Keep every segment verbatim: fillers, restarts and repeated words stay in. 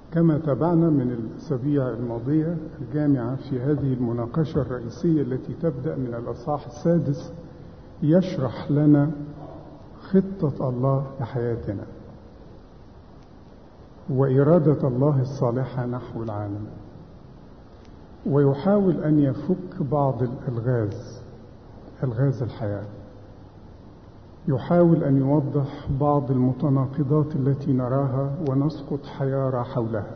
كما تابعنا من الأسابيع الماضية الجامعة في هذه المناقشة الرئيسية التي تبدأ من الأصحاح السادس يشرح لنا خطة الله لحياتنا وإرادة الله الصالحة نحو العالم، ويحاول أن يفك بعض الألغاز ألغاز الحياة، يحاول أن يوضح بعض المتناقضات التي نراها ونسقط حيارى حولها،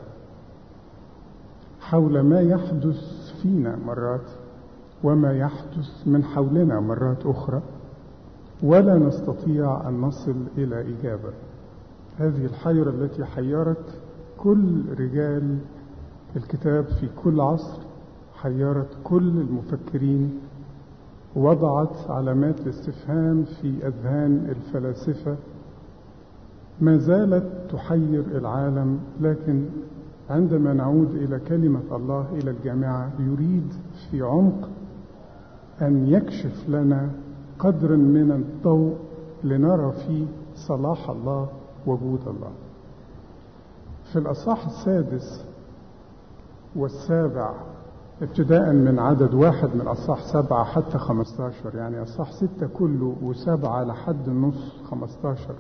حول ما يحدث فينا مرات وما يحدث من حولنا مرات أخرى، ولا نستطيع أن نصل إلى إجابة. هذه الحيرة التي حيرت كل رجال الكتاب في كل عصر، حيرت كل المفكرين، وضعت علامات الاستفهام في أذهان الفلاسفة، ما زالت تحير العالم. لكن عندما نعود إلى كلمة الله إلى الجامعة يريد في عمق أن يكشف لنا قدر من الضوء لنرى فيه صلاح الله وجود الله. في الأصحاح السادس والسابع ابتداء من عدد واحد من أصحاح سبعة حتى خمستاشر، يعني أصحاح ستة كله وسبعة لحد النص خمستاشر،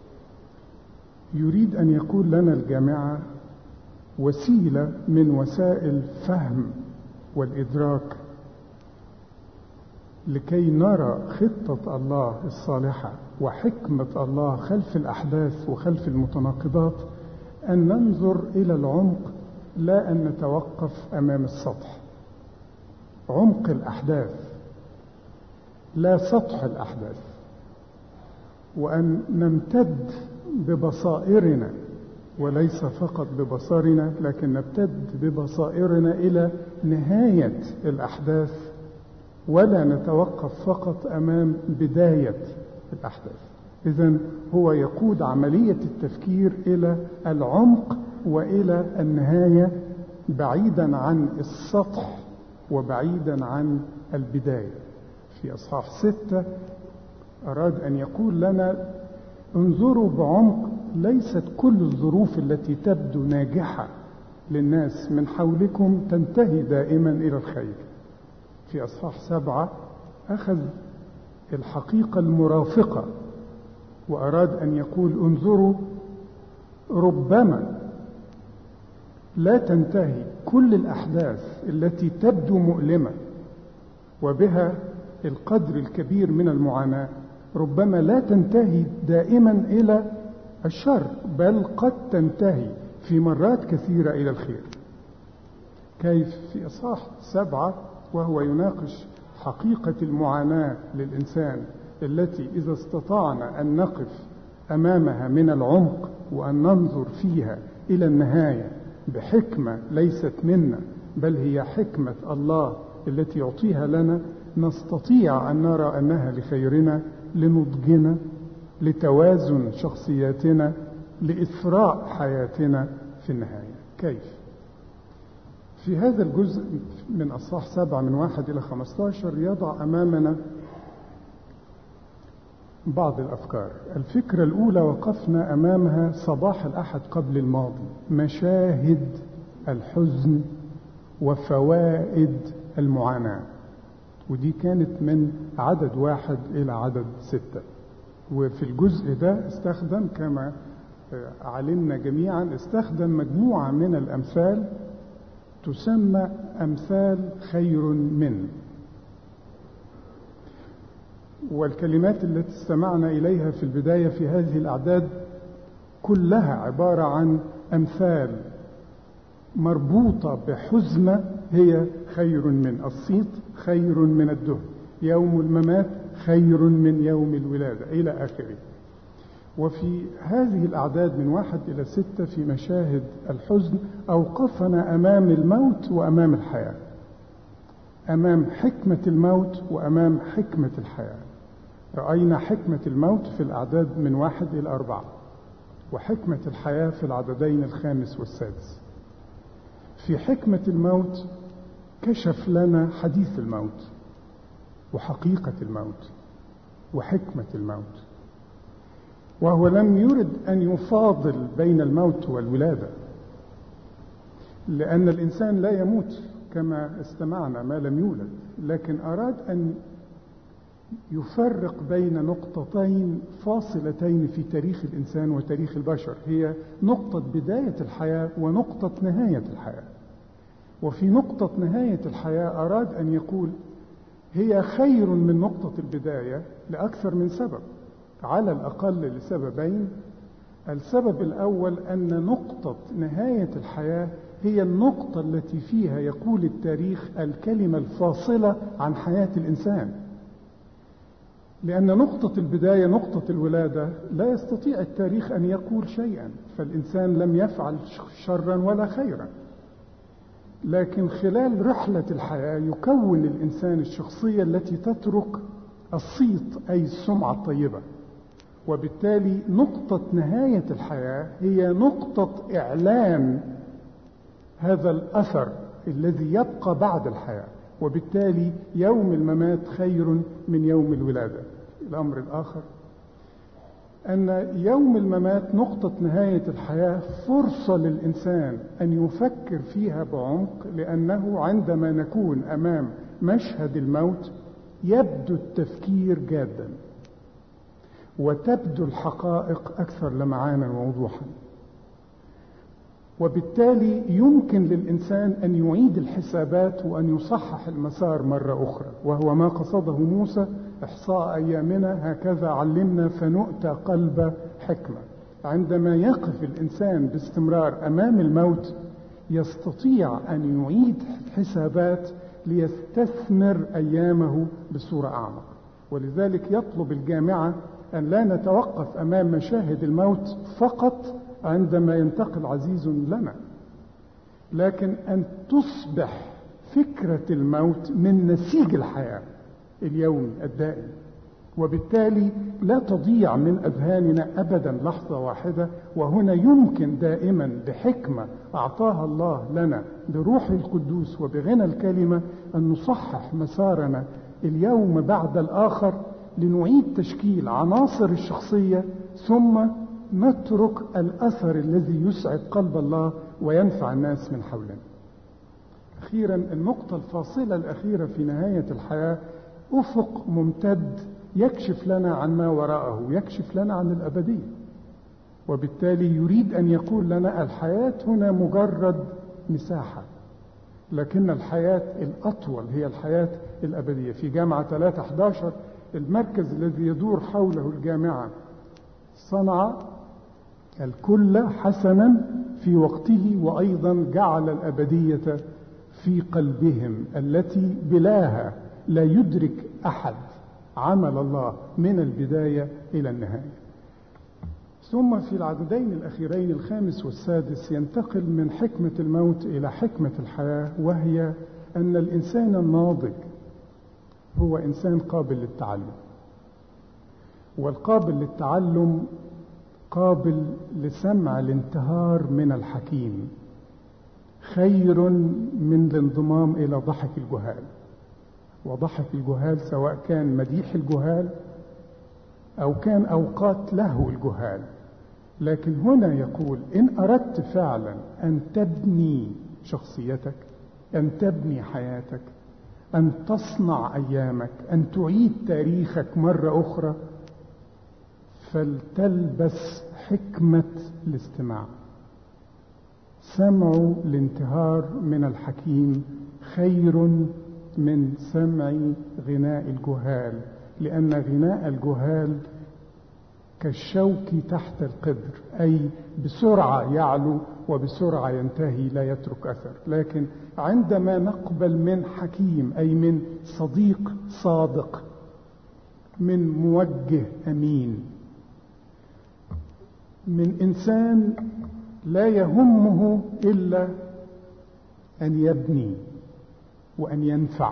يريد أن يقول لنا الجامعة وسيلة من وسائل فهم والإدراك لكي نرى خطة الله الصالحة وحكمة الله خلف الأحداث وخلف المتناقضات، أن ننظر إلى العمق لا أن نتوقف أمام السطح. عمق الأحداث لا سطح الأحداث، وأن نمتد ببصائرنا وليس فقط ببصرنا، لكن نمتد ببصائرنا إلى نهاية الأحداث ولا نتوقف فقط أمام بداية الأحداث. إذن هو يقود عملية التفكير إلى العمق وإلى النهاية، بعيدا عن السطح وبعيدا عن البداية. في أصحاح ستة أراد أن يقول لنا انظروا بعمق، ليست كل الظروف التي تبدو ناجحة للناس من حولكم تنتهي دائما إلى الخير. في أصحاح سبعة أخذ الحقيقة المرافقة وأراد أن يقول انظروا، ربما لا تنتهي كل الأحداث التي تبدو مؤلمة وبها القدر الكبير من المعاناة، ربما لا تنتهي دائما إلى الشر، بل قد تنتهي في مرات كثيرة إلى الخير. كيف؟ في أصحاح سبعة وهو يناقش حقيقة المعاناة للإنسان التي إذا استطعنا أن نقف أمامها من العمق وأن ننظر فيها إلى النهاية بحكمة ليست منا بل هي حكمة الله التي يعطيها لنا، نستطيع أن نرى أنها لخيرنا، لنضجنا، لتوازن شخصياتنا، لإثراء حياتنا في النهاية. كيف؟ في هذا الجزء من أصحاح سبعة من واحد إلى خمستاشر يضع أمامنا بعض الأفكار. الفكرة الأولى وقفنا أمامها صباح الأحد قبل الماضي، مشاهد الحزن وفوائد المعاناة، ودي كانت من عدد واحد إلى عدد ستة. وفي الجزء ده استخدم كما علمنا جميعا استخدم مجموعة من الأمثال تسمى أمثال خير من، والكلمات التي استمعنا إليها في البداية في هذه الأعداد كلها عبارة عن أمثال مربوطة بحزمة هي خير من. الصيت خير من الدهن، يوم الممات خير من يوم الولادة، إلى آخره. وفي هذه الأعداد من واحد إلى ستة في مشاهد الحزن أوقفنا أمام الموت وأمام الحياة، أمام حكمة الموت وأمام حكمة الحياة. رأينا حكمة الموت في الأعداد من واحد إلى أربعة، وحكمة الحياة في العددين الخامس والسادس. في حكمة الموت كشف لنا حديث الموت وحقيقة الموت وحكمة الموت، وهو لم يرد أن يفاضل بين الموت والولادة، لأن الإنسان لا يموت كما استمعنا ما لم يولد، لكن أراد أن يفرق بين نقطتين فاصلتين في تاريخ الإنسان وتاريخ البشر، هي نقطة بداية الحياة ونقطة نهاية الحياة. وفي نقطة نهاية الحياة أراد أن يقول هي خير من نقطة البداية لأكثر من سبب، على الأقل لسببين. السبب الأول أن نقطة نهاية الحياة هي النقطة التي فيها يقول التاريخ الكلمة الفاصلة عن حياة الإنسان، لأن نقطة البداية نقطة الولادة لا يستطيع التاريخ أن يقول شيئا، فالإنسان لم يفعل شرا ولا خيرا، لكن خلال رحلة الحياة يكون الإنسان الشخصية التي تترك الصيت أي السمعة الطيبة. وبالتالي نقطة نهاية الحياة هي نقطة إعلان هذا الأثر الذي يبقى بعد الحياة، وبالتالي يوم الممات خير من يوم الولادة. الأمر الآخر أن يوم الممات نقطة نهاية الحياة فرصة للإنسان أن يفكر فيها بعمق، لأنه عندما نكون أمام مشهد الموت يبدو التفكير جادا وتبدو الحقائق أكثر لمعانا ووضوحا، وبالتالي يمكن للإنسان أن يعيد الحسابات وأن يصحح المسار مرة أخرى، وهو ما قصده موسى: إحصاء أيامنا هكذا علمنا فنؤتى قلب حكمة. عندما يقف الإنسان باستمرار أمام الموت يستطيع أن يعيد حسابات ليستثمر أيامه بصورة أعمق. ولذلك يطلب الجامعة أن لا نتوقف أمام مشاهد الموت فقط عندما ينتقل عزيز لنا، لكن أن تصبح فكرة الموت من نسيج الحياة اليومي الدائم، وبالتالي لا تضيع من أذهاننا أبدا لحظة واحدة. وهنا يمكن دائما بحكمة أعطاها الله لنا بروح القدوس وبغنى الكلمة أن نصحح مسارنا اليوم بعد الآخر، لنعيد تشكيل عناصر الشخصية ثم نترك الأثر الذي يسعد قلب الله وينفع الناس من حولنا. أخيرا، النقطة الفاصلة الأخيرة في نهاية الحياة أفق ممتد يكشف لنا عن ما وراءه، يكشف لنا عن الأبدية، وبالتالي يريد أن يقول لنا الحياة هنا مجرد مساحة، لكن الحياة الأطول هي الحياة الأبدية. في جامعة ثلاثة أحد عشر المركز الذي يدور حوله الجامعة صنع الكل حسنا في وقته، وأيضا جعل الأبدية في قلبهم التي بلاها لا يدرك أحد عمل الله من البداية إلى النهاية. ثم في العددين الأخيرين الخامس والسادس ينتقل من حكمة الموت إلى حكمة الحياة، وهي أن الإنسان الناضج هو إنسان قابل للتعلم، والقابل للتعلم قابل لسمع الانتهار من الحكيم خير من الانضمام إلى ضحك الجهال. وضحك الجهال سواء كان مديح الجهال أو كان أوقات له الجهال، لكن هنا يقول إن أردت فعلا أن تبني شخصيتك، أن تبني حياتك، أن تصنع أيامك، أن تعيد تاريخك مرة أخرى، فلتلبس حكمة الاستماع. سمع الانتهار من الحكيم خير من سمع غناء الجهال، لأن غناء الجهال كالشوك تحت القدر، أي بسرعة يعلو وبسرعة ينتهي لا يترك أثر. لكن عندما نقبل من حكيم، أي من صديق صادق، من موجه أمين، من إنسان لا يهمه إلا أن يبني وأن ينفع،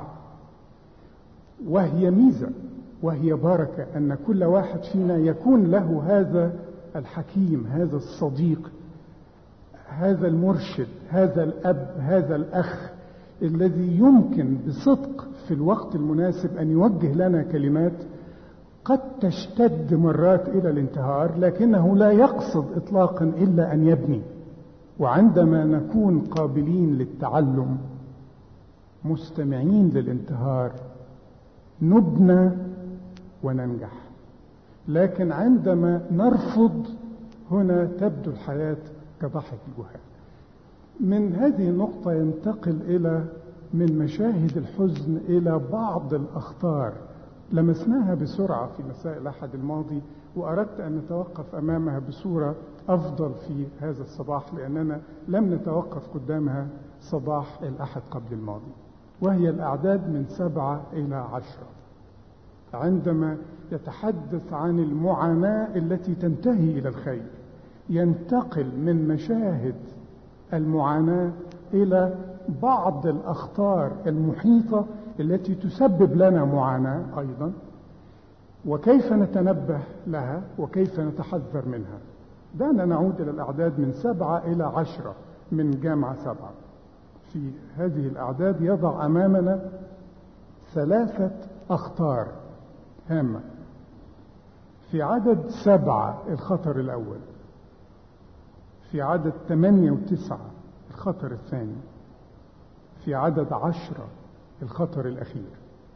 وهي ميزة وهي بركة أن كل واحد فينا يكون له هذا الحكيم، هذا الصديق، هذا المرشد، هذا الأب، هذا الأخ الذي يمكن بصدق في الوقت المناسب أن يوجه لنا كلمات قد تشتد مرات إلى الانتهار، لكنه لا يقصد إطلاقا إلا أن يبني وعندما نكون قابلين للتعلم مستمعين للانتهار نبنى وننجح. لكن عندما نرفض هنا تبدو الحياة كضحك الجهال. من هذه النقطة ينتقل إلى من مشاهد الحزن إلى بعض الأخطار لمسناها بسرعة في مساء الأحد الماضي، وأردت أن نتوقف أمامها بصورة أفضل في هذا الصباح لأننا لم نتوقف قدامها صباح الأحد قبل الماضي، وهي الأعداد من سبعة إلى عشرة. عندما يتحدث عن المعاناة التي تنتهي إلى الخير ينتقل من مشاهد المعاناة إلى بعض الأخطار المحيطة التي تسبب لنا معاناة أيضا، وكيف نتنبه لها وكيف نتحذر منها. دعنا نعود إلى الأعداد من سبعة إلى عشرة من جامعة سبعة. في هذه الأعداد يضع أمامنا ثلاثة أخطار هامة. في عدد سبعة الخطر الأول، في عدد ثمانية وتسعة الخطر الثاني، في عدد عشرة الخطر الأخير.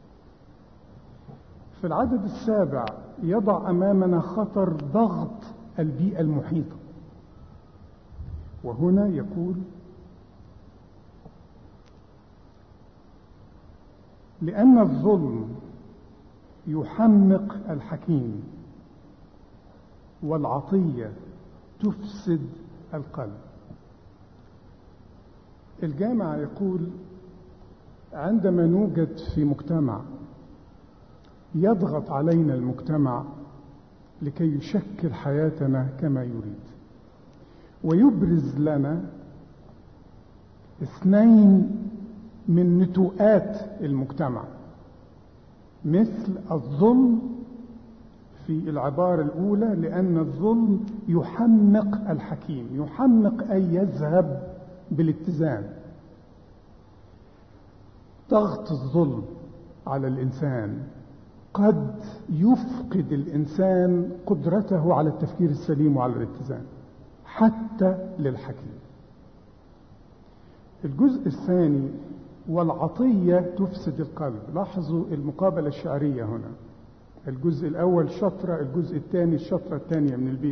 في العدد السابع يضع أمامنا خطر ضغط البيئة المحيطة، وهنا يقول: لأن الظلم يحمق الحكيم والعطية تفسد القلب. الجامع يقول: عندما نوجد في مجتمع يضغط علينا المجتمع لكي يشكل حياتنا كما يريد ويبرز لنا اثنين من نتوءات المجتمع، مثل الظلم في العبارة الأولى، لأن الظلم يحمق الحكيم. يحمق أي يذهب بالاتزان. ضغط الظلم على الإنسان قد يفقد الإنسان قدرته على التفكير السليم وعلى الاتزان حتى للحكيم. الجزء الثاني: والعطية تفسد القلب. لاحظوا المقابلة الشعرية هنا، الجزء الأول شطرة، الجزء الثاني الشطرة الثانية من البيت،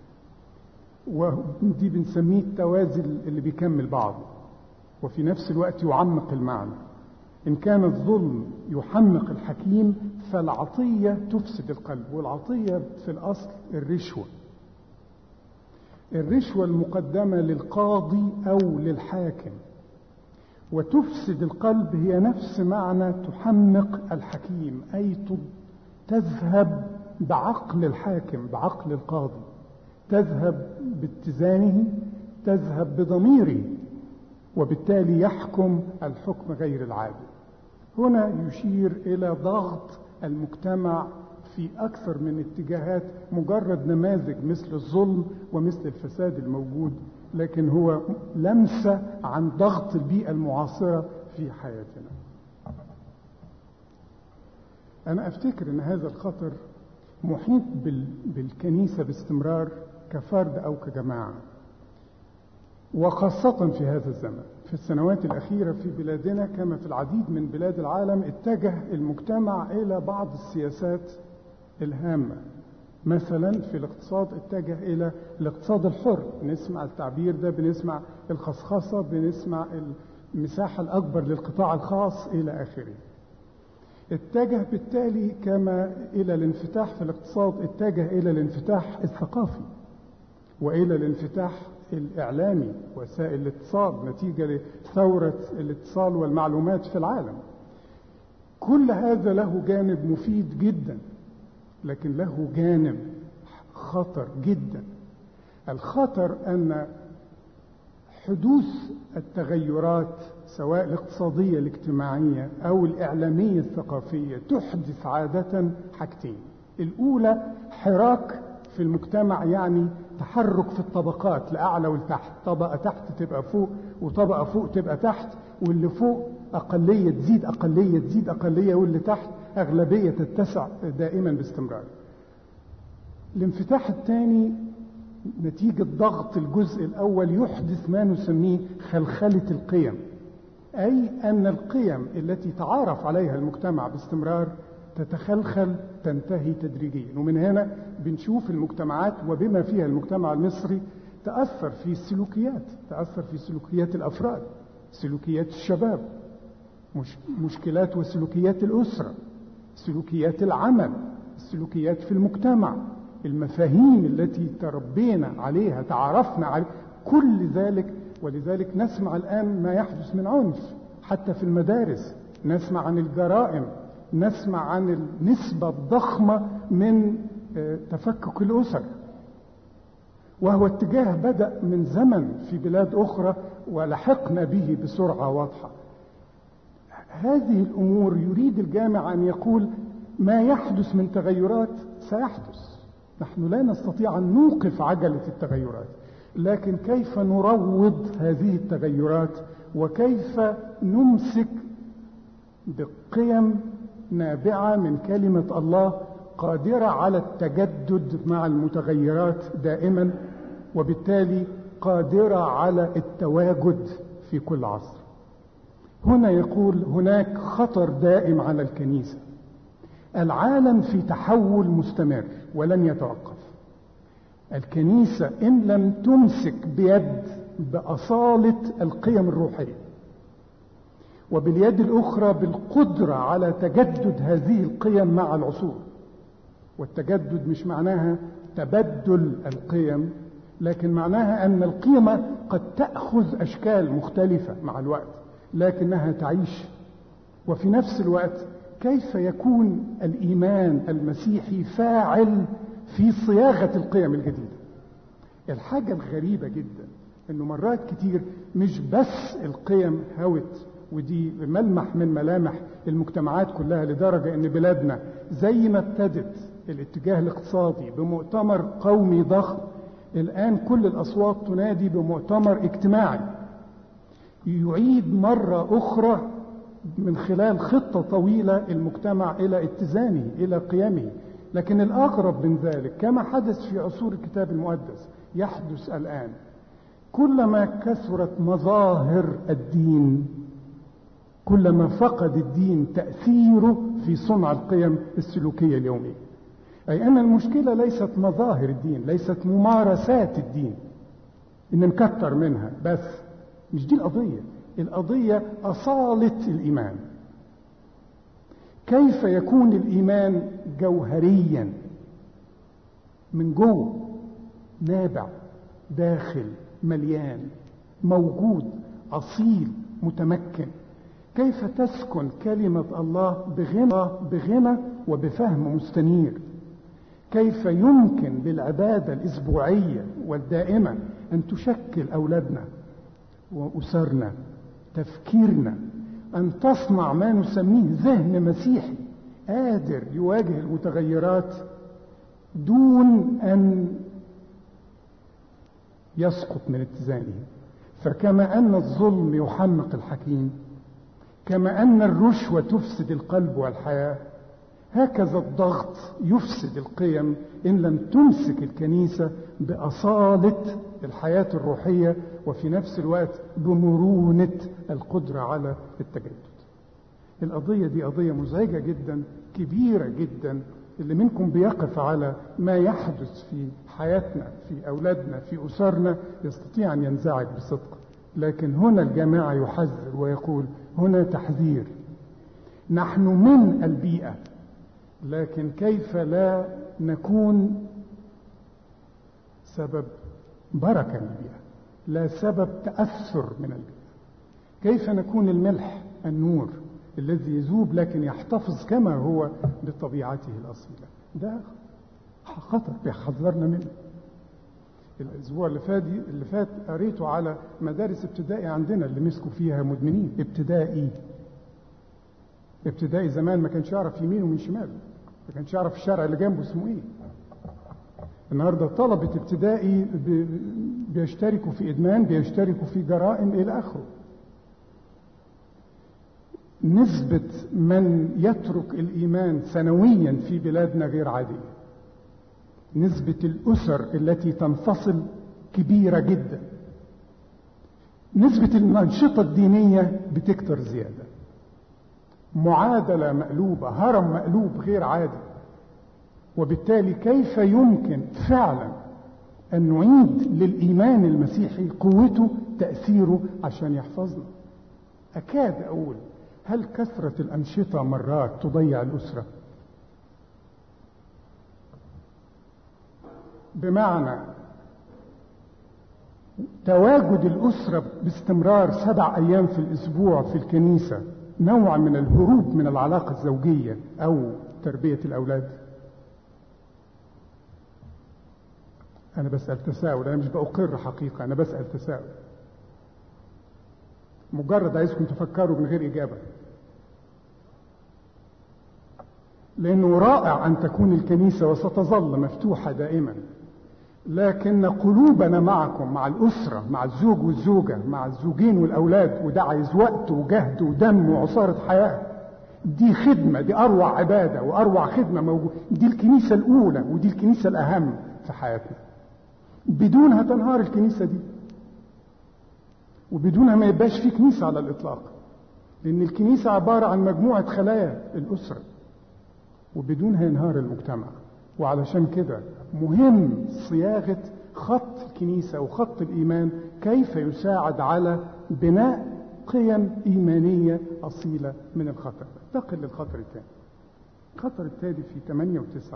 ودي بنسميه التوازي اللي بيكمل بعضه وفي نفس الوقت يعمق المعنى. إن كان الظلم يحمق الحكيم فالعطية تفسد القلب. والعطية في الأصل الرشوة، الرشوة المقدمة للقاضي أو للحاكم. وتفسد القلب هي نفس معنى تحمق الحكيم، أي تذهب بعقل الحاكم، بعقل القاضي، تذهب باتزانه، تذهب بضميره، وبالتالي يحكم الحكم غير العادل. هنا يشير إلى ضغط المجتمع في أكثر من اتجاهات، مجرد نماذج مثل الظلم ومثل الفساد الموجود، لكن هو لمسة عن ضغط البيئة المعاصرة في حياتنا. أنا أفتكر أن هذا الخطر محيط بالكنيسة باستمرار كفرد أو كجماعة، وخاصة في هذا الزمن. في السنوات الأخيرة في بلادنا كما في العديد من بلاد العالم اتجه المجتمع إلى بعض السياسات الهامة. مثلا في الاقتصاد اتجه إلى الاقتصاد الحر، نسمع التعبير ده، بنسمع الخصخصة، بنسمع المساحة الأكبر للقطاع الخاص إلى آخره. اتجه بالتالي كما إلى الانفتاح في الاقتصاد اتجه إلى الانفتاح الثقافي وإلى الانفتاح الإعلامي، وسائل الاتصال نتيجة لثورة الاتصال والمعلومات في العالم. كل هذا له جانب مفيد جدا، لكن له جانب خطر جدا. الخطر أن حدوث التغيرات سواء الاقتصادية الاجتماعية أو الإعلامية الثقافية تحدث عادة حاجتين: الأولى حراك في المجتمع، يعني تحرك في الطبقات لأعلى ولتحت، طبقة تحت تبقى فوق وطبقة فوق تبقى تحت، واللي فوق أقلية تزيد أقلية تزيد أقلية، واللي تحت أغلبية تتسع دائما باستمرار. الانفتاح الثاني نتيجة ضغط الجزء الأول يحدث ما نسميه خلخلة القيم، أي أن القيم التي تعارف عليها المجتمع باستمرار تتخلخل، تنتهي تدريجيا. ومن هنا بنشوف المجتمعات وبما فيها المجتمع المصري تأثر في السلوكيات، تأثر في سلوكيات الأفراد، سلوكيات الشباب، مش مشكلات وسلوكيات الأسرة، سلوكيات العمل، السلوكيات في المجتمع، المفاهيم التي تربينا عليها، تعرفنا عليها، كل ذلك. ولذلك نسمع الآن ما يحدث من عنف حتى في المدارس، نسمع عن الجرائم، نسمع عن النسبة الضخمة من تفكك الأسر، وهو اتجاه بدأ من زمن في بلاد أخرى ولحقنا به بسرعة واضحة. هذه الأمور يريد الجامع أن يقول ما يحدث من تغيرات سيحدث، نحن لا نستطيع أن نوقف عجلة التغيرات، لكن كيف نروض هذه التغيرات وكيف نمسك بقيم نابعة من كلمة الله قادرة على التجدد مع المتغيرات دائما، وبالتالي قادرة على التواجد في كل عصر. هنا يقول هناك خطر دائم على الكنيسة، العالم في تحول مستمر ولن يتوقف. الكنيسة إن لم تمسك بيد بأصالة القيم الروحية، وباليد الأخرى بالقدرة على تجدد هذه القيم مع العصور، والتجدد مش معناها تبدل القيم، لكن معناها أن القيمة قد تأخذ أشكال مختلفة مع الوقت لكنها تعيش. وفي نفس الوقت كيف يكون الإيمان المسيحي فاعل في صياغة القيم الجديدة؟ الحاجة الغريبة جدا أنه مرات كتير مش بس القيم هوت، ودي ملمح من ملامح المجتمعات كلها، لدرجة أن بلادنا زي ما ابتدت الاتجاه الاقتصادي بمؤتمر قومي ضخم، الآن كل الأصوات تنادي بمؤتمر اجتماعي يعيد مرة أخرى من خلال خطة طويلة المجتمع إلى اتزانه، إلى قيمه. لكن الأغرب من ذلك كما حدث في عصور الكتاب المقدس يحدث الآن، كلما كثرت مظاهر الدين كلما فقد الدين تأثيره في صنع القيم السلوكية اليومية. أي أن المشكلة ليست مظاهر الدين، ليست ممارسات الدين إن نكتر منها بس، مش دي القضية. القضية أصالة الإيمان. كيف يكون الإيمان جوهريا من جوه، نابع، داخل، مليان، موجود، أصيل، متمكن؟ كيف تسكن كلمة الله بغنى بغنى وبفهم مستنير؟ كيف يمكن للعبادة الأسبوعية والدائمة أن تشكل أولادنا وأسرنا، تفكيرنا، أن تصنع ما نسميه ذهن مسيحي قادر يواجه المتغيرات دون أن يسقط من اتزانه؟ فكما أن الظلم يحمق الحكيم، كما أن الرشوة تفسد القلب والحياة، هكذا الضغط يفسد القيم إن لم تمسك الكنيسة بأصالة الحياة الروحية، وفي نفس الوقت بمرونة القدرة على التجدد. القضية دي قضية مزعجة جدا، كبيرة جدا. اللي منكم بيقف على ما يحدث في حياتنا، في أولادنا، في أسرنا، يستطيع أن ينزعج بصدق. لكن هنا الجماعة يحذر ويقول هنا تحذير، نحن من البيئة، لكن كيف لا نكون سبب بركة للبيئة، لا سبب تأثر من البيئة؟ كيف نكون الملح، النور الذي يذوب لكن يحتفظ كما هو بطبيعته الأصيلة؟ ده خطر بيحذرنا منه. الأسبوع اللي فات اللي فات قريته على مدارس ابتدائي عندنا اللي مسكوا فيها مدمنين. ابتدائي ابتدائي زمان ما كانش يعرف يمين ومن شمال، ما كانش يعرف الشارع اللي جنبه اسمه ايه. النهارده طلبة ابتدائي بيشتركوا في إدمان، بيشتركوا في جرائم إلى آخره. نسبة من يترك الإيمان سنويا في بلادنا غير عادية. نسبة الأسر التي تنفصل كبيرة جدا. نسبة الأنشطة الدينية بتكتر زيادة. معادلة مقلوبة، هرم مقلوب غير عادي. وبالتالي كيف يمكن فعلا أن نعيد للإيمان المسيحي قوته، تأثيره، عشان يحفظنا؟ أكاد أقول هل كثرة الأنشطة مرات تضيع الأسرة؟ بمعنى تواجد الأسرة باستمرار سبع أيام في الأسبوع في الكنيسة نوع من الهروب من العلاقة الزوجية أو تربية الأولاد. أنا بسأل تساؤل، أنا مش بأقر حقيقة، أنا بسأل تساؤل مجرد عايزكم تفكروا من غير إجابة. لأنه رائع أن تكون الكنيسة وستظل مفتوحة دائما، لكن قلوبنا معكم، مع الأسرة، مع الزوج والزوجة، مع الزوجين والأولاد، وده عايز وقت وجهد ودم وعصارة حياة. دي خدمة، دي أروع عبادة وأروع خدمة موجودة. دي الكنيسة الأولى ودي الكنيسة الأهم في حياتنا. بدونها تنهار الكنيسة دي، وبدونها ما يبقاش في كنيسة على الإطلاق، لأن الكنيسة عبارة عن مجموعة خلايا الأسرة، وبدونها ينهار المجتمع. وعلشان كده مهم صياغة خط الكنيسة وخط الإيمان كيف يساعد على بناء قيم إيمانية أصيلة من الخطر. انتقل للخطر الثاني. الخطر الثاني في ثمانية وتسعة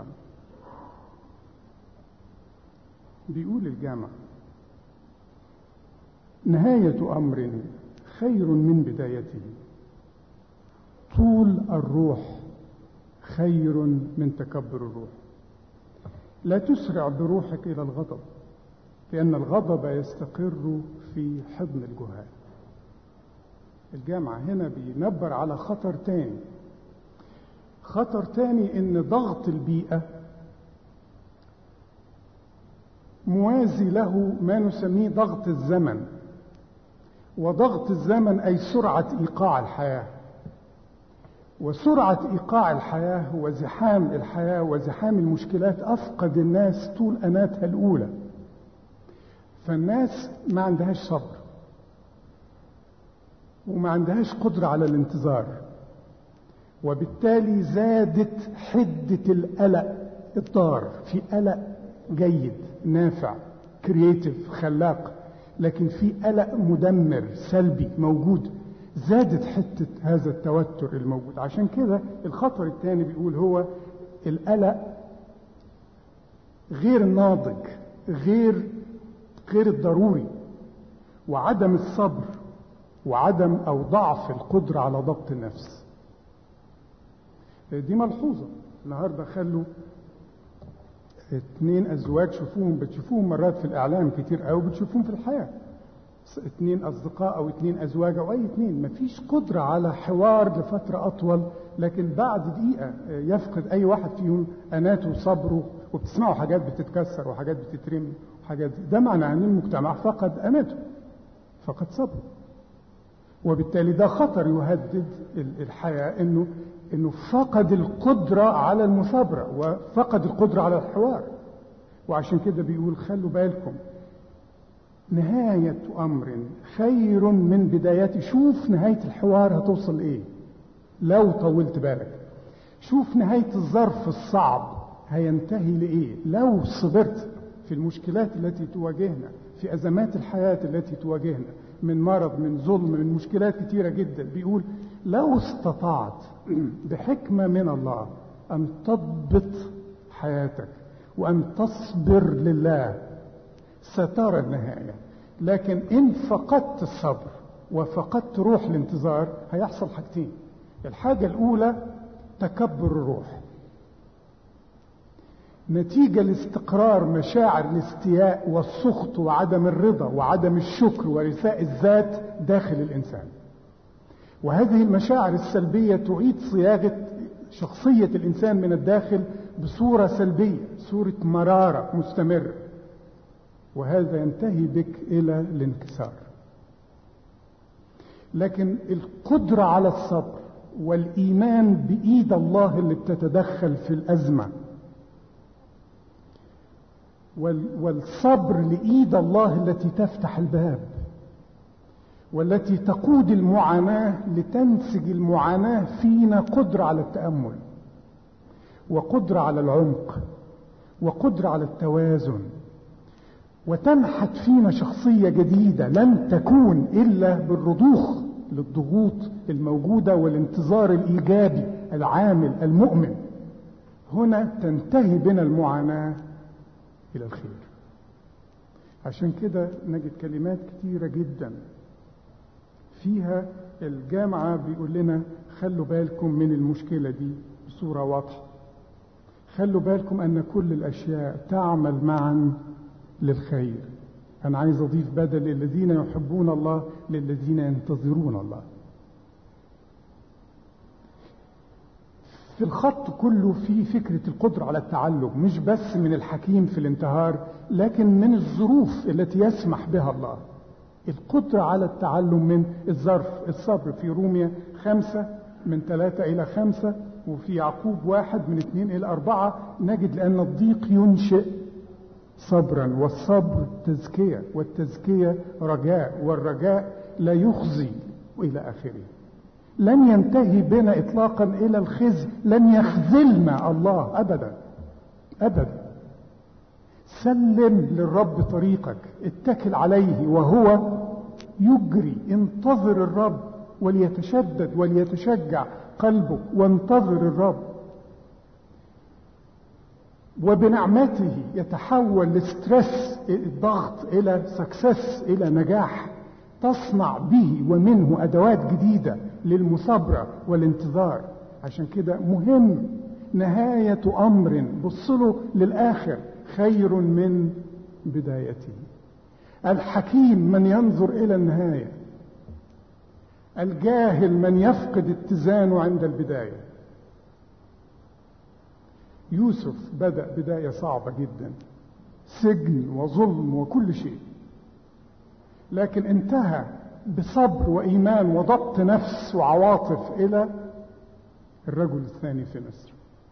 بيقول الجامع: نهاية أمر خير من بدايته، طول الروح خير من تكبر الروح. لا تسرع بروحك إلى الغضب، لأن الغضب يستقر في حضن الجهال. الجامعة هنا بينبر على خطر تاني. خطر تاني إن ضغط البيئة موازي له ما نسميه ضغط الزمن. وضغط الزمن أي سرعة إيقاع الحياة، وسرعة إيقاع الحياة وزحام الحياة وزحام المشكلات أفقد الناس طول أناتها الأولى. فالناس ما عندهاش صبر وما عندهاش قدرة على الانتظار، وبالتالي زادت حدة القلق الضار. في قلق جيد نافع كرياتيف خلاق، لكن في قلق مدمر سلبي موجود. زادت حتة هذا التوتر الموجود. عشان كده الخطر الثاني بيقول هو القلق غير الناضج، غير غير الضروري، وعدم الصبر، وعدم أو ضعف القدرة على ضبط النفس. دي ملحوظة. النهاردة خلوا اتنين أزواج، شوفوهم بتشوفوهم مرات في الإعلام كتير أو بتشوفوهم في الحياة، اتنين أصدقاء أو اتنين أزواج أو أي اتنين، مفيش قدرة على حوار لفترة أطول، لكن بعد دقيقة يفقد أي واحد فيهم أناته وصبره، وبتسمعوا حاجات بتتكسر وحاجات بتترمي وحاجات. ده معنى أن المجتمع فقد أناته، فقد صبره. وبالتالي ده خطر يهدد الحياة، إنه إنه فقد القدرة على المثابرة وفقد القدرة على الحوار. وعشان كده بيقول خلوا بالكم، نهاية أمر خير من بدايته. شوف نهاية الحوار هتوصل إيه لو طولت بالك. شوف نهاية الظرف الصعب هينتهي لإيه لو صبرت في المشكلات التي تواجهنا، في أزمات الحياة التي تواجهنا، من مرض، من ظلم، من مشكلات كتيرة جدا. بيقول لو استطعت بحكمة من الله أن تضبط حياتك وأن تصبر لله سترى النهاية. لكن إن فقدت الصبر وفقدت روح الانتظار هيحصل حاجتين. الحاجة الأولى تكبر الروح، نتيجة لاستقرار مشاعر الاستياء والسخط وعدم الرضا وعدم الشكر ورثاء الذات داخل الإنسان. وهذه المشاعر السلبية تعيد صياغة شخصية الإنسان من الداخل بصورة سلبية، صورة مرارة مستمرة، وهذا ينتهي بك إلى الانكسار. لكن القدرة على الصبر والإيمان بإيد الله اللي بتتدخل في الأزمة والصبر لإيد الله التي تفتح الباب، والتي تقود المعاناة لتنسج المعاناة فينا قدرة على التأمل، وقدرة على العمق، وقدرة على التوازن، وتنحت فينا شخصية جديدة لن تكون إلا بالرضوخ للضغوط الموجودة والانتظار الإيجابي العامل المؤمن. هنا تنتهي بنا المعاناة إلى الخير. عشان كده نجد كلمات كتيرة جدا فيها الجامعة بيقول لنا خلوا بالكم من المشكلة دي بصورة واضحة. خلوا بالكم أن كل الأشياء تعمل معا للخير. أنا عايز أضيف بدل الذين يحبون الله للذين ينتظرون الله. في الخط كله في فكرة القدرة على التعلم، مش بس من الحكيم في الانتهار، لكن من الظروف التي يسمح بها الله. القدرة على التعلم من الظرف، الصبر في روميا خمسة من ثلاثة إلى خمسة، وفي يعقوب واحد من اثنين إلى أربعة نجد لأن الضيق ينشئ صبرا، والصبر تزكية، والتزكية رجاء، والرجاء لا يخزي، وإلى آخره. لن ينتهي بنا إطلاقا إلى الخزي، لن يخذلنا الله أبدا أبدا. سلم للرب طريقك، اتكل عليه وهو يجري. انتظر الرب وليتشدد وليتشجع قلبك، وانتظر الرب، وبنعمته يتحول الستريس الضغط إلى سكسس، إلى نجاح تصنع به ومنه أدوات جديدة للمثابرة والانتظار. عشان كده مهم نهاية أمر بصله للآخر خير من بدايته. الحكيم من ينظر إلى النهاية، الجاهل من يفقد اتزانه عند البداية. يوسف بدأ بداية صعبة جدا، سجن وظلم وكل شيء، لكن انتهى بصبر وإيمان وضبط نفس وعواطف إلى الرجل الثاني في مصر.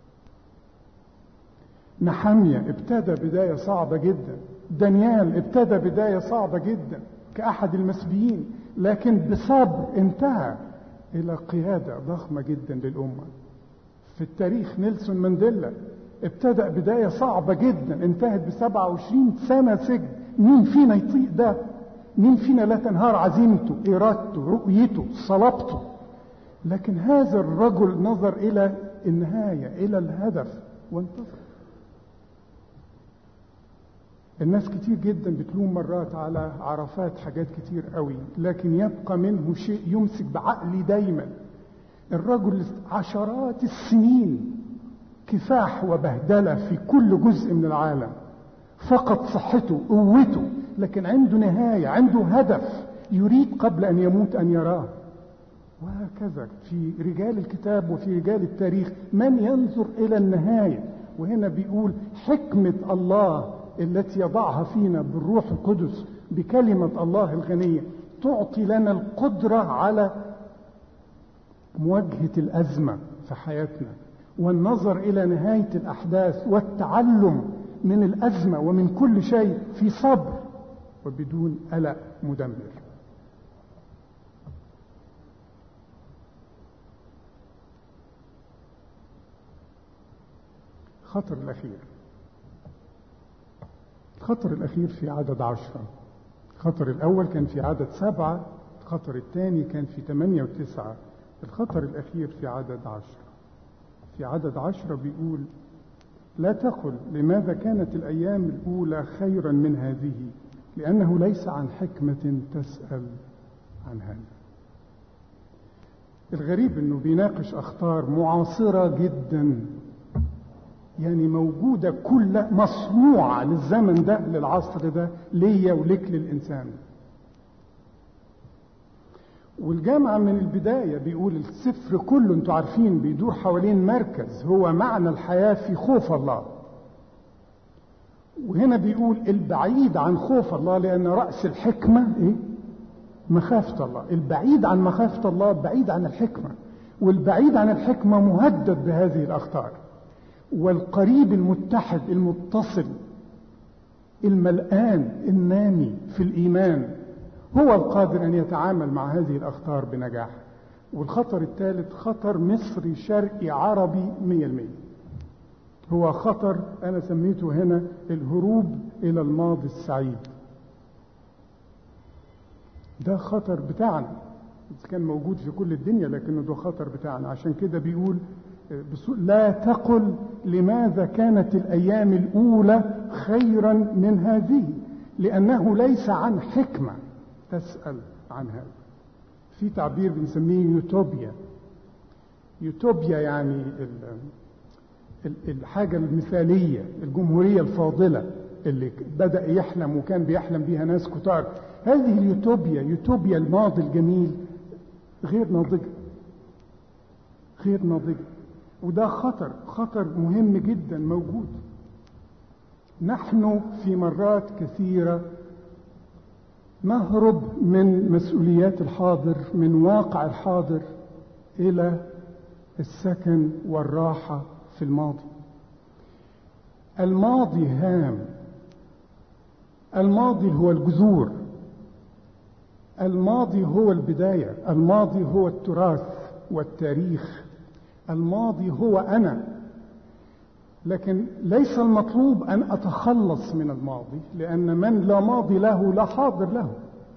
نحمية ابتدى بداية صعبة جدا، دانيال ابتدى بداية صعبة جدا كأحد المسبيين، لكن بصبر انتهى إلى قيادة ضخمة جدا للأمة. في التاريخ نيلسون مانديلا ابتدأ بداية صعبة جدا انتهت بسبعة وعشرين سنة سجن. مين فينا يطيق ده؟ مين فينا لا تنهار عزيمته، إرادته، رؤيته، صلابته؟ لكن هذا الرجل نظر إلى النهاية، إلى الهدف، وانتظر. الناس كتير جدا بتلوم مرات على عرفات حاجات كتير قوي، لكن يبقى منه شيء يمسك بعقلي دايما. الرجل عشرات السنين كفاح وبهدلة في كل جزء من العالم، فقد صحته قوته، لكن عنده نهاية، عنده هدف يريد قبل أن يموت أن يراه. وهكذا في رجال الكتاب وفي رجال التاريخ من ينظر إلى النهاية. وهنا بيقول حكمة الله التي يضعها فينا بالروح القدس بكلمة الله الغنية تعطي لنا القدرة على مواجهة الأزمة في حياتنا، والنظر إلى نهاية الأحداث، والتعلم من الأزمة ومن كل شيء في صبر وبدون قلق مدمر. الخطر الأخير، الخطر الأخير في عدد عشرة. الخطر الأول كان في عدد سبعة، الخطر الثاني كان في ثمانية وتسعة، الخطر الأخير في عدد عشرة. في عدد عشرة بيقول لا تقل لماذا كانت الأيام الأولى خيرا من هذه، لأنه ليس عن حكمة تسأل عن هذا. الغريب أنه بيناقش أخطار معاصرة جدا، يعني موجودة كل مصنوعة للزمن ده، للعصر ده، ليا ولك للإنسان. والجامعة من البداية بيقول السفر كله انتوا عارفين بيدور حوالين مركز هو معنى الحياة في خوف الله. وهنا بيقول البعيد عن خوف الله، لأن رأس الحكمة ايه؟ مخافة الله. البعيد عن مخافة الله بعيد عن الحكمة، والبعيد عن الحكمة مهدد بهذه الأخطار. والقريب المتحد المتصل الملآن النامي في الإيمان هو القادر أن يتعامل مع هذه الأخطار بنجاح. والخطر الثالث خطر مصري شرقي عربي مية المية، هو خطر أنا سميته هنا الهروب إلى الماضي السعيد. ده خطر بتاعنا، كان موجود في كل الدنيا لكنه ده خطر بتاعنا. عشان كده بيقول لا تقل لماذا كانت الأيام الأولى خيرا من هذه، لأنه ليس عن حكمة تسأل عن هذا. في تعبير بنسميه يوتوبيا. يوتوبيا يعني الحاجة المثالية، الجمهورية الفاضلة اللي بدأ يحلم وكان بيحلم بيها ناس كتار. هذه اليوتوبيا، يوتوبيا الماضي الجميل، غير ناضجة، غير ناضجة. وده خطر، خطر مهم جدا موجود. نحن في مرات كثيرة نهرب من مسؤوليات الحاضر، من واقع الحاضر، إلى السكن والراحة في الماضي. الماضي هام، الماضي هو الجذور، الماضي هو البداية، الماضي هو التراث والتاريخ، الماضي هو أنا. لكن ليس المطلوب أن أتخلص من الماضي، لأن من لا ماضي له لا حاضر له.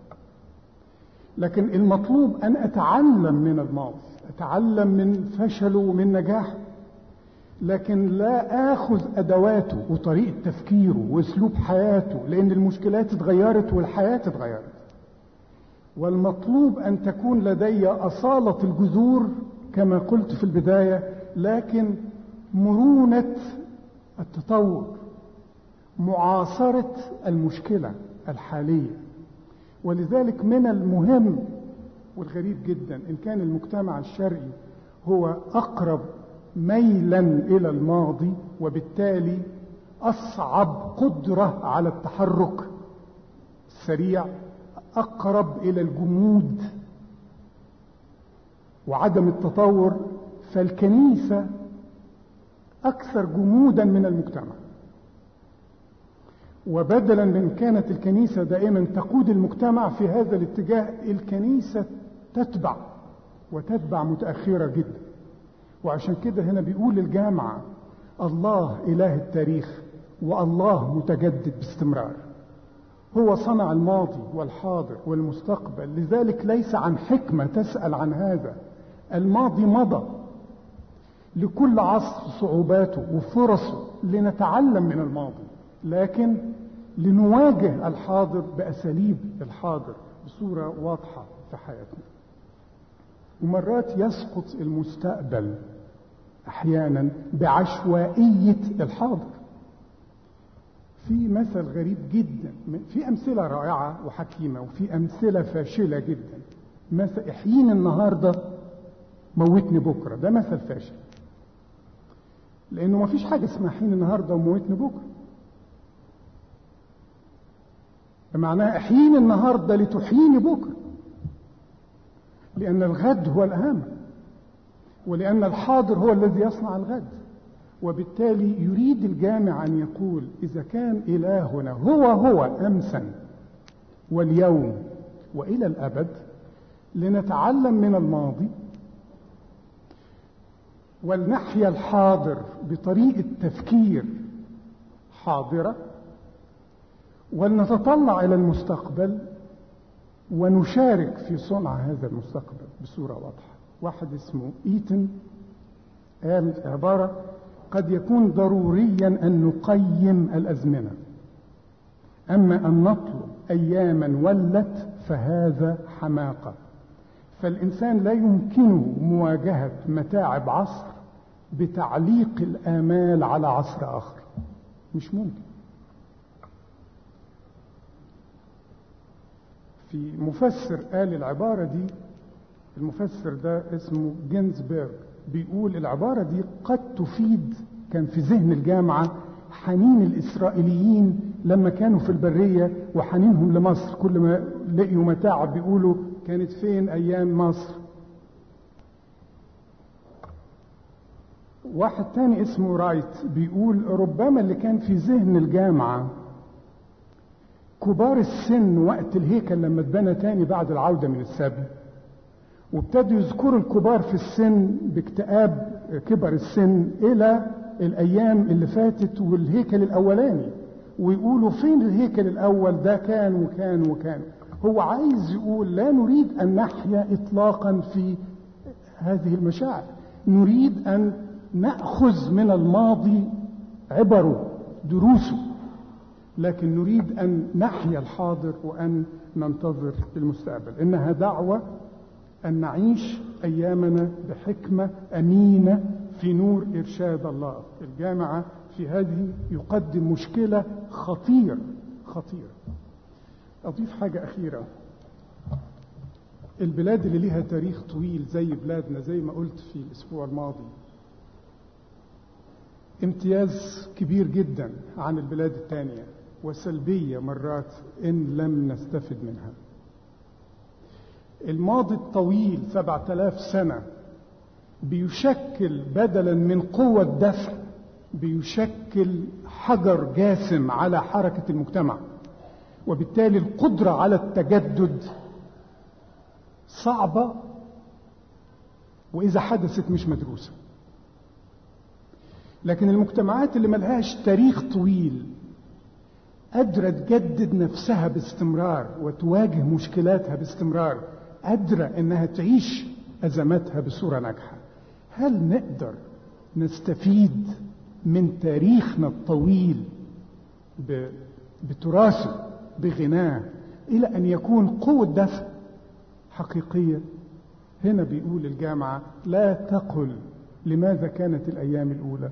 لكن المطلوب أن أتعلم من الماضي، أتعلم من فشله ومن نجاحه، لكن لا آخذ أدواته وطريقة تفكيره وأسلوب حياته، لأن المشكلات اتغيرت والحياة اتغيرت. والمطلوب أن تكون لدي أصالة الجذور كما قلت في البداية، لكن مرونة التطور، معاصرة المشكلة الحالية. ولذلك من المهم والغريب جدا إن كان المجتمع الشرقي هو أقرب ميلا إلى الماضي، وبالتالي أصعب قدرة على التحرك السريع، أقرب إلى الجمود وعدم التطور، فالكنيسة أكثر جمودا من المجتمع. وبدلا من كانت الكنيسة دائما تقود المجتمع في هذا الاتجاه، الكنيسة تتبع وتتبع متأخرة جدا. وعشان كده هنا بيقول الجامعة الله إله التاريخ والله متجدد باستمرار، هو صنع الماضي والحاضر والمستقبل. لذلك ليس عن حكمة تسأل عن هذا، الماضي مضى، لكل عصر صعوباته وفرصه لنتعلم من الماضي، لكن لنواجه الحاضر بأساليب الحاضر بصورة واضحة في حياتنا. ومرات يسقط المستقبل أحيانا بعشوائية الحاضر. في مثل غريب جدا، في أمثلة رائعة وحكيمة وفي أمثلة فاشلة جدا. مثل احييني النهاردة موتني بكرة، ده مثل فاشل، لأنه ما فيش حاجة اسمها احييني النهاردة وموتني بكرة. معناها احييني النهاردة لتحييني بكرة، لأن الغد هو الأهم، ولأن الحاضر هو الذي يصنع الغد. وبالتالي يريد الجامع أن يقول إذا كان إلهنا هو هو أمسا واليوم وإلى الأبد، لنتعلم من الماضي ولنحيا الحاضر بطريقة تفكير حاضرة، ولنتطلع إلى المستقبل ونشارك في صنع هذا المستقبل بصورة واضحة. واحد اسمه إيتن قال عبارة: قد يكون ضروريا أن نقيم الأزمنة، أما أن نطلب أياما ولت فهذا حماقة. فالإنسان لا يمكنه مواجهة متاعب عصر بتعليق الآمال على عصر آخر، مش ممكن. في مفسر قال العبارة دي، المفسر ده اسمه جينزبرغ، بيقول العبارة دي قد تفيد، كان في ذهن الجامعة حنين الإسرائيليين لما كانوا في البرية وحنينهم لمصر، كل ما لقيوا متاعب بيقولوا كانت فين أيام مصر. واحد تاني اسمه رايت بيقول ربما اللي كان في ذهن الجامعة كبار السن وقت الهيكل لما اتبنى تاني بعد العودة من السبي، وابتدوا يذكروا الكبار في السن باكتئاب كبر السن إلى الأيام اللي فاتت والهيكل الأولاني، ويقولوا فين الهيكل الأول ده كان وكان وكان. هو عايز يقول لا نريد أن نحيا إطلاقا في هذه المشاعر، نريد أن نأخذ من الماضي عبره دروسه، لكن نريد أن نحيا الحاضر وأن ننتظر المستقبل. إنها دعوة أن نعيش أيامنا بحكمة أمينة في نور إرشاد الله. الجامعة في هذه يقدم مشكلة خطيرة خطيرة. أضيف حاجة أخيرة، البلاد اللي لها تاريخ طويل زي بلادنا، زي ما قلت في الأسبوع الماضي، امتياز كبير جدا عن البلاد التانية، وسلبية مرات إن لم نستفد منها. الماضي الطويل سبعة آلاف سنة بيشكل بدلا من قوة دفع بيشكل حجر جاسم على حركة المجتمع، وبالتالي القدرة على التجدد صعبة، وإذا حدثت مش مدروسة. لكن المجتمعات اللي ملهاش تاريخ طويل قادرة تجدد نفسها باستمرار وتواجه مشكلاتها باستمرار، قادرة انها تعيش ازماتها بصورة ناجحة. هل نقدر نستفيد من تاريخنا الطويل بتراثه بغناه الى ان يكون قوة دفع حقيقية؟ هنا بيقول الجامعة لا تقل لماذا كانت الايام الاولى،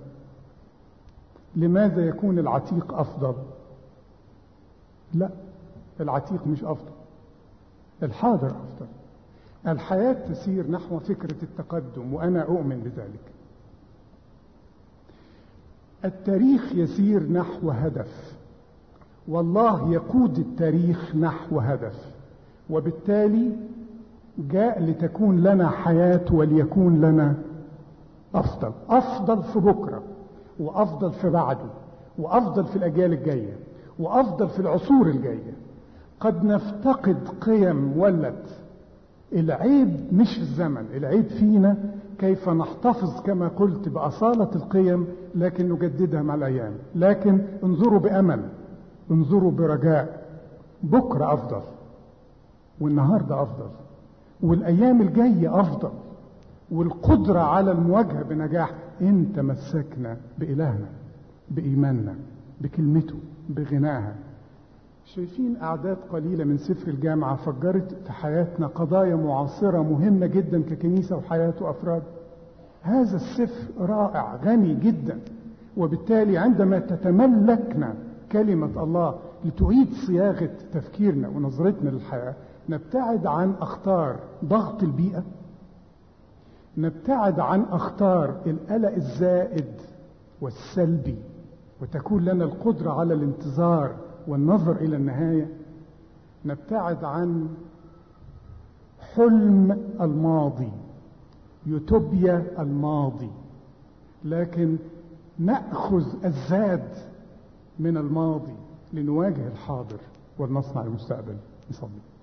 لماذا يكون العتيق افضل. لا، العتيق مش افضل، الحاضر افضل. الحياة تسير نحو فكرة التقدم، وانا اؤمن بذلك. التاريخ يسير نحو هدف، والله يقود التاريخ نحو هدف، وبالتالي جاء لتكون لنا حياة وليكون لنا افضل. افضل في بكرة، وافضل في بعده، وافضل في الاجيال الجاية، وافضل في العصور الجاية. قد نفتقد قيم ولت. العيب مش في الزمن، العيب فينا كيف نحتفظ كما قلت بأصالة القيم لكن نجددها مع الأيام. لكن انظروا بأمل، انظروا برجاء. بكرة أفضل، والنهاردة أفضل، والأيام الجاية أفضل، والقدرة على المواجهة بنجاح إن تمسكنا بإلهنا، بإيماننا، بكلمته، بغناها. شايفين أعداد قليلة من سفر الجامعة فجرت في حياتنا قضايا معاصرة مهمة جدا ككنيسة وحياة وأفراد. هذا السفر رائع غني جدا، وبالتالي عندما تتملكنا كلمة الله لتعيد صياغة تفكيرنا ونظرتنا للحياة، نبتعد عن أخطار ضغط البيئة، نبتعد عن أخطار القلق الزائد والسلبي، وتكون لنا القدرة على الانتظار والنظر إلى النهاية. نبتعد عن حلم الماضي، يوتوبيا الماضي، لكن نأخذ الزاد من الماضي لنواجه الحاضر ولنصنع المستقبل. نصلي.